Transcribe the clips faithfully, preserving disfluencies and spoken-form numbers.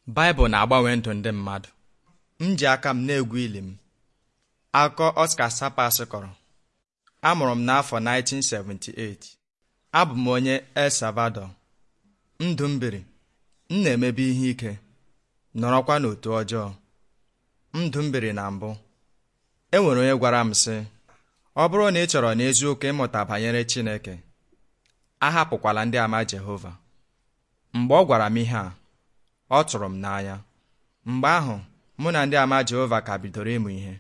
Baịbụl na-agbanwe ndụ ndị mmadụ. M ji aka m na-egwu ili m. Akụkọ Oscar Sapas kọrọ. Amụrụ m n'afọ nineteen seventy-eight. Abụ m onye El Salvador. Ndụ m biri, m na-emebe ihe ike, nọrọkwa n'otu ọjọọ. Ndụ m biri na mbụ. E nwere onye gwara m sị, ọ bụrụ na ị chọrọ n'eziokwu ịmụta banyere Chineke, ahapụkwala ndị ama Jehova. Mgbe ọ gwara m ihe a, ọ tụrụ m n'anya. Mgbe ahụ, mụ na ndị ama Jehova ka bidoro ịmụ ihe.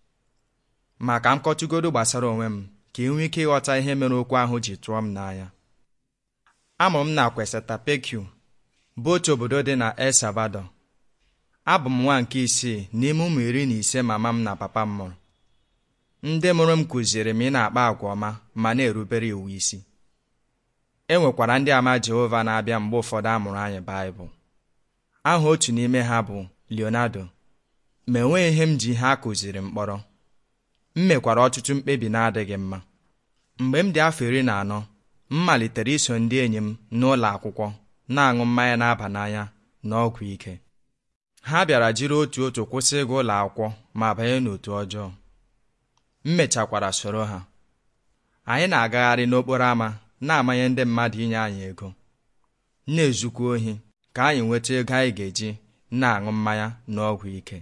Ma ka m kọtụgodo gbasara onwe m ka ị nwee ike ịghọta ihe mere okwu ahụ ji tụọ m n'anya. Amụrụ m na Quezaltepeque, bụ otu obodo dị na El Salvador. Abụ m nwa nke isii n'ime ụmụ iri na ise mama m na papa m mụrụ. Ndị mụrụ m kụziri m ị na-akpa àgwà ọma ma na-erubere iwu isi. E nwekwara ndị ama Jehova na-abịa mgbe ụfọdụ amụrụ anyị Baịbụl. Aha otu n'ime ha bụ Leonardo, ma enweghị ihe m ji ha kụziri mkpọrọ. M mekwara ọtụtụ mkpebi na-adịghị mma. Mgbe m dị afọ iri na anọ, m malitere iso ndị enyi m n'ụlọ akwụkwọ na-aṅụ mmanya na-aba n'anya na ọgwụ ike. Ha bịara jiri otu otu kwụsị ịga ụlọ akwụkwọ ma banye n'otu ọjọọ. M mechakwara soro ha. Anyị na-agagharị n'okporo ámá na-amanye ndị mmadụ inye anyị ego, na-ezukwa ohi ka anyị nweta ego anyị ga-eji na-aṅụ mmanya na ọgwụ ike.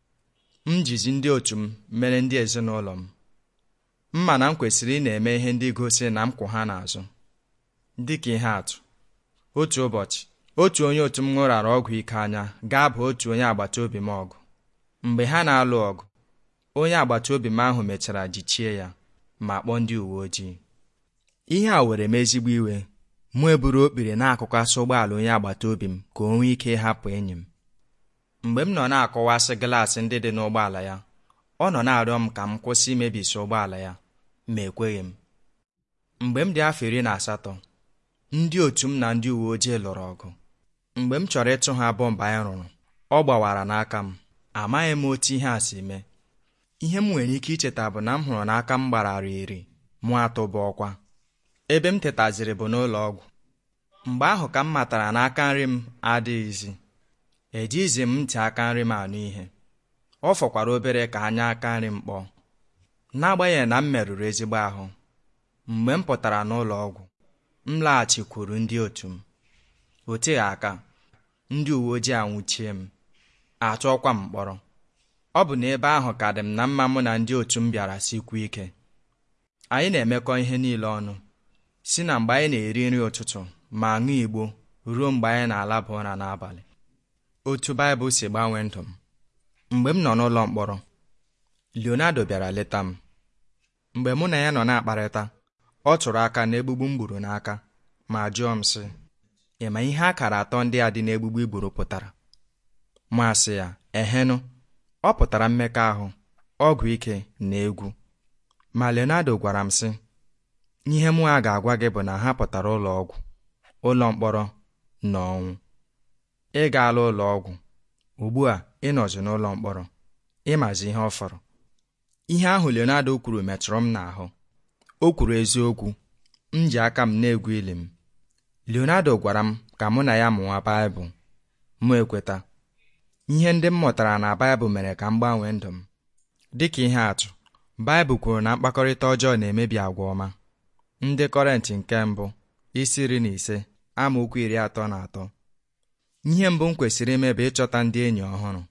M jizi ndị otu m mere ndị ezinụlọ m. Mma na m kwesịrị ị na-eme ihe ndị gosi na m kwụ ha n'azụ. Dịka ihe atụ, otu ụbọchị, otu onye otu m ṅụrara ọgwụ ike anya ga-aba otu onye agbata obi m ọgụ. Mgbe ha na-alụ ọgụ, onye agbata obi m ahụ mechara jichie ya ma kpọọ ndị uwe ojii. Ihe a were m ezigbo iwe. Mụ eburu okpiri na-akụkasị ụgbọala onye agbata obi m ka o nwee ike ịhapụ enyi m. Mgbe m nọ na-akọwasị glaasị ndị dị n'ụgbọala ya, ọ nọ na-arịọ m ka m kwụsị imebisi ụgbọala ya, ma ekweghị m. Mgbe m dị afọ iri na asatọ, ndị otu m na ndị uwe ojii lụrụ ọgụ. Mgbe m chọrọ ịtụ ha bọmbụ anyị rụrụ, ọ gbawara n'aka m. Amaghị m otu ihe a si mee. Ihe m nwere ike icheta bụ na m hụrụ n'aka m gbarara iri, mụ atụba ọkwa. Ebe m tetaziri bụ n'ụlọ ọgwụ. Mgbe ahụ ka m matara na aka nri m adịghịzi. Ejizi m ntị aka nri m anụ ihe. Ọ fọkwara obere ka anya aka nri m kpọọ. N'agbanyeghị na m merụrụ ezigbo ahụ, mgbe m pụtara n'ụlọ ọgwụ, m laghachikwuru ndị otu m. O teghị aka, ndị uwe ojii anwụchie m, atụọkwa m mkpọrọ. Ọ bụ n'ebe ahụ ka dị m na mma mụ na ndị otu m bịara sikwu ike. Anyị na-emekọ ihe niile ọnụ, si na mgbe anyị na-eri nri ụtụtụ ma ṅụọ igbo ruo mgbe anyị na-alaba ụra n'abalị. Otu Baịbụl si gbanwee ndụ m. Mgbe m nọ n'ụlọ mkpọrọ, Leonardo bịara leta m. Mgbe mụ na ya nọ na-akparịta, ọ tụrụ aka n'egbugbu m gburu n'aka ma jụọ m sị, ị ma ihe akara atọ ndị a dị n'egbugbu i gburu pụtara? Mụ asị ya, ehenụ, ọ pụtara mmekọahụ, ọgwụ ike na egwu. Ma Leonardo gwara m sị, ihe mụ a ga-agwa gị bụ na ha pụtara ụlọ ọgwụ, ụlọ mkpọrọ na ọnwụ. Ị gaala ụlọ ọgwụ, ugbu a ị nọzi n'ụlọ mkpọrọ, ịmazi ihe ọ fọrọ. Ihe ahụ Leonardo kwuru metụrụ m n'ahụ. O kwuru eziokwu. M ji aka m na-egwu ili m. Leonardo gwara m ka mụ na ya mụwa Baịbụl. Mụ ekweta. Ihe ndị m mụtara na Baịbụl mere ka m gbanwee ndụ m. Dịka ihe atụ, Baịbụl kwuru na mkpakọrịta ọjọọ na-emebi agwa ọma. Ndị Kọrentị nke mbụ, isi iri na ise, amaokwu iri atọ na atọ. Ihe mbụ m kwesịrị ime bụ ịchọta ndị enyi ọhụrụ.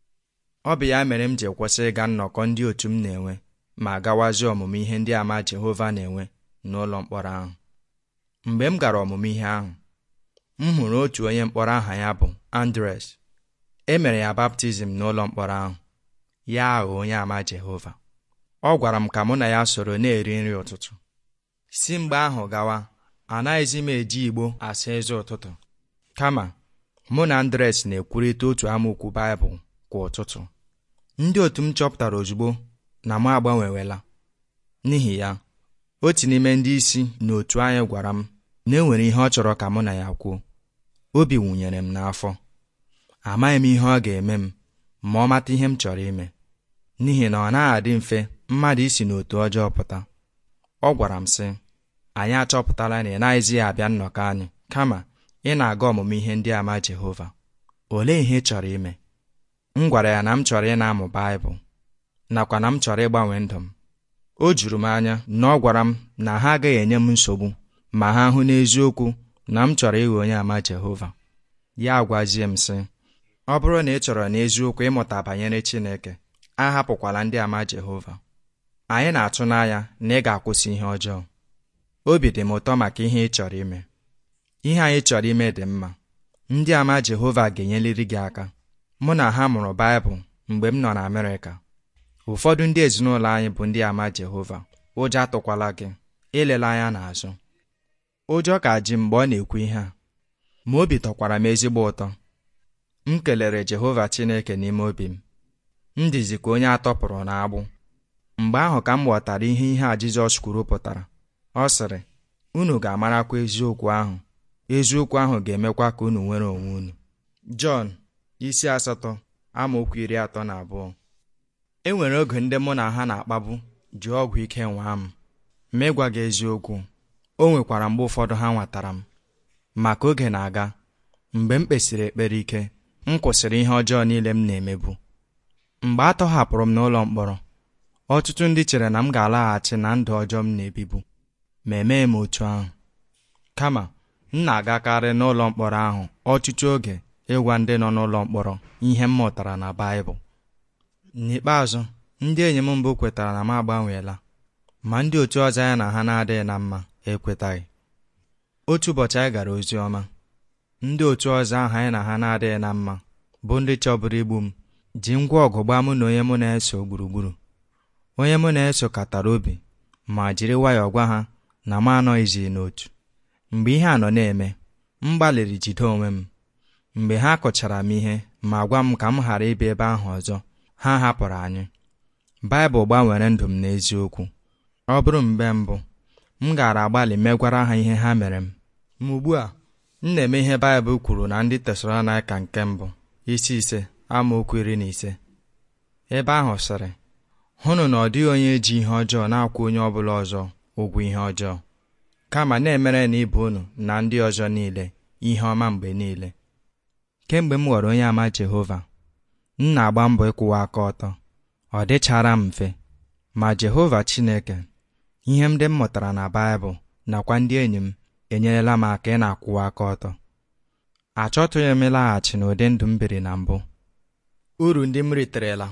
Ọ bụ ya mere m ji kwụsị ịga nnọkọ ndị otu m na-enwe ma gawazie ọmụmụ ihe ndị ama Jehova na-enwe n'ụlọ mkpọrọ ahụ. Mgbe m gara ọmụmụ ihe ahụ, m hụrụ otu onye mkpọrọ aha ya bụ Andres. E mere ya baptizim n'ụlọ mkpọrọ ahụ. Ya aghọ onye ama Jehova. Ọ gwara m ka mụ na ya soro na-eri nri ụtụtụ. Si mgbe ahụ gawa, anaghịzi m eji igbo asa eze ụtụtụ. Kama, mụ na Andres na-ekwurịta otu amaokwu Baịbụl kwa ụtụtụ. Ndị otu m chọpụtara ozugbo na m agbanwewela. N'ihi ya, otu n'ime ndị isi n'otu anyị gwara m na e nwere ihe ọ chọrọ ka mụ na ya kwuo. Obi wụnyere m n'afọ. Amaghị m ihe ọ ga-eme m ma ọ mata ihe m chọrọ ime, n'ihi na ọ naghị adị mfe mmadụ isi n'otu ọjọọ pụta. Ọ gwara m sị, anyị achọpụtala na ị naghịzi abịa nnọkọ anyị, kama ị na-aga ọmụmụ ihe ndị ama Jehova. olee ihe ị chọrọ ime? M gwara ya na m chọrọ ị na-amụ Baịbụl nakwa na m chọrọ ịgbanwe ndụ m. O juru m anya na ọ gwara m na ha agaghị enye m nsogbu ma ha hụ n'eziokwu na m chọrọ ịghọ onye ama Jehova. Ya gwazie m sị, ọ bụrụ na ị chọrọ n'eziokwu ịmụta banyere Chineke, ahapụkwala ndị ama Jehova. Anyị na-atụ n'anya na ị ga-akwụsị ihe ọjọọ. Obi dị m ụtọ maka ihe ị chọrọ ime. Ihe anyị chọrọ ime dị mma. Ndị ama Jehova ga-enyeliri gị aka. Mụ na ha mụrụ Baịbụl mgbe m nọ na Amerịka. Ụfọdụ ndị ezinụlọ anyị bụ ndị ama Jehova. Ụjọ atụkwala gị, ilela anya n'azụ. Ụjọ ka ji mgbe ọ na-ekwu ihe a, ma obi tọkwara m ezigbo ụtọ. M kelere Jehova Chineke n'ime obi m. M dịzi ka onye atọpụrụ n'agbụ. Mgbe ahụ ka m ghọtara ihe ihe a Jizọs kwuru pụtara. Ọ sịrị, unu ga-amarakwa eziokwu ahụ, eziokwu ahụ ga-emekwa ka unu nwere onwe unu. Jọn isi asatọ amaokwu iri atọ na abụọ. E nwere oge ndị mụ na ha na-akpagbu ji ọgwụ ike nwaa m. Ma ịgwa gị eziokwu, o nwekwara mgbe ụfọdụ ha nwatara m. Maka oge na-aga, mgbe m kpesịrị ekpere ike, m kwụsịrị ihe ọjọọ niile m na-emebu. Mgbe a tọhapụrụ m n'ụlọ mkpọrọ, ọtụtụ ndị chere na m ga-alaghachi na ndụ ọjọọ m na-ebibu, ma emeghị m otu ahụ. Kama, m na-agakarị n'ụlọ mkpọrọ ahụ ọtụtụ oge ịgwa ndị nọ n'ụlọ mkpọrọ ihe m mụtara na Baịbụl. N'ikpeazụ, ndị enyi m mbụ kwetara na m agbanweela, ma ndị otu ọzọ ya na ha na-adịghị na mma ekwetaghị. Otu ụbọchị anyị gara ozi ọma. Ndị otu ọzọ ahụ anyị na ha na-adịghị na mma bụ ndị chọburu igbu m ji ngwa ọgụ gbaa mụ na onye mụ na-eso gburugburu. Onye mụ na-eso katara obi ma jiri nwayọọ gwa ha na m anọghịzi n'otu. Mgbe ihe a nọ na-eme, m gbalịrị jide onwe m. Mgbe ha kọchara m ihe ma gwa m ka m ghara ịbịa ebe ahụ ọzọ, ha hapụrụ anyị. Baịbụl gbanwere ndụ m n'eziokwu. Ọ bụrụ mgbe mbụ, m gara agbalị megwara ha ihe ha mere m. Ma ugbu a, m na-eme ihe Baịbụl kwuru na ndị Tesalonaịka nke mbụ isi ise amaokwu iri na ise. Ebe ahụ sịrị, hụnụ na ọ dịghị onye ji ihe ọjọọ na-akwụ onye ọbụla ọzọ ụgwọ ihe ọjọọ, kama na-emere na ibe unu na ndị ọzọ niile ihe ọma mgbe niile. Kemgbe m ghọrọ onye ama Jehova, m na-agba mbọ ịkwụwa aka ọtọ. Ọ dịchara m mfe, ma Jehova Chineke, ihe ndị m mụtara na Baịbụl nakwa ndị enyi m enyerela m aka ị na-akwụwa aka ọtọ. Achọtụghị m ịlaghachi n'ụdị ndụ m biri na mbụ. Uru ndị m riterela.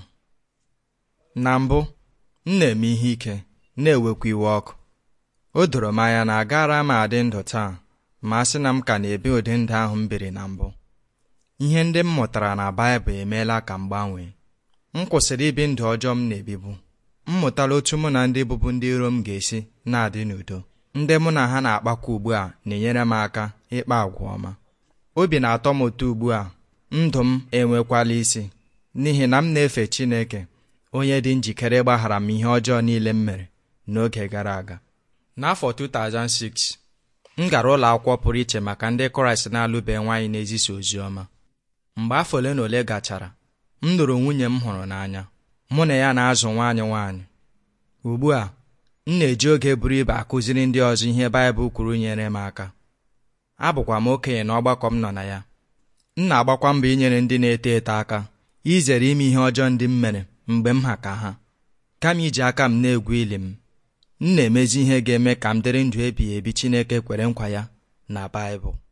Na mbụ, m na-eme ihe ike, na-ewekwa iwe ọkụ. O doro m anya na agaara m adị ndụ taa ma a sị na m ka na-ebi ụdị ndụ ahụ m biri na mbụ. Ihe ndị m mụtara na Baịbụl emeela ka m gbanwee. M kwụsịrị ibi ndụ ọjọọ m na-ebibu. M mụtala otu mụ na ndị bụbu ndị iro m ga-esi na-adị n'udo. Ndị mụ na ha na-akpakwa ugbu a na-enyere m aka ịkpa àgwà ọma. Obi na-atọ m ụtọ ugbu a, ndụ m enwekwala isi, n'ihi na m na-efe Chineke, onye dị njikere ịgbaghara m ihe ọjọọ niile m mere n'oge gara aga. N'afọ two thousand six, m gara ụlọ akwụkwọ pụrụ iche maka ndị Kraịst na-alụbeghị nwaanyị na-ezisa ozi ọma. Mgbe afọ ole na ole gachara, m lụrụ nwunye m hụrụ n'anya. Mụ na ya na-azụ nwaanyị nwaanyị. Ugbu a, m na-eji oge buru ibu akụziri ndị ọzọ ihe Baịbụl kwuru nyere m aka. Abụkwa m okenye n'ọgbakọ m nọ na ya. M na-agbakwa mbọ inyere ndị na-eto eto aka izere ime ihe ọjọọ ndị m mere mgbe m ha ka ha, kama iji aka m na-egwu ili m. M na-emezi ihe ga-eme ka m dịrị ndụ ebighị ebi Chineke kwere nkwa ya na Baịbụl.